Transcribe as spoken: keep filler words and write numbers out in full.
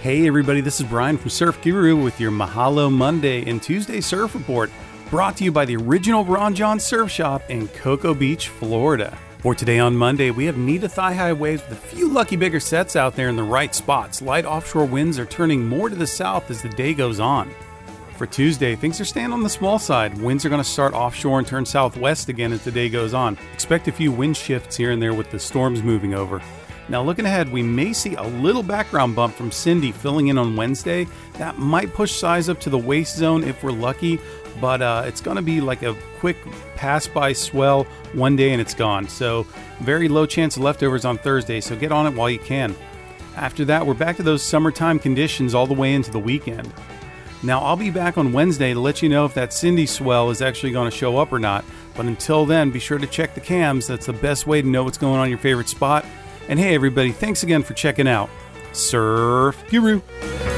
Hey everybody, this is Brian from Surf Guru with your Mahalo Monday and Tuesday Surf Report, brought to you by the original Ron Jon Surf Shop in Cocoa Beach, Florida. For today on Monday, we have knee to thigh high waves with a few lucky bigger sets out there in the right spots. Light offshore winds are turning more to the south as the day goes on. For Tuesday, things are staying on the small side. Winds are going to start offshore and turn southwest again as the day goes on. Expect a few wind shifts here and there with the storms moving over. Now looking ahead, we may see a little background bump from Cindy filling in on Wednesday. That might push size up to the waist zone if we're lucky, but uh, it's going to be like a quick pass-by swell one day and it's gone. So very low chance of leftovers on Thursday, so get on it while you can. After that, we're back to those summertime conditions all the way into the weekend. Now I'll be back on Wednesday to let you know if that Cindy swell is actually going to show up or not, but until then, be sure to check the cams. That's the best way to know what's going on in your favorite spot. And hey everybody, thanks again for checking out Surf Guru.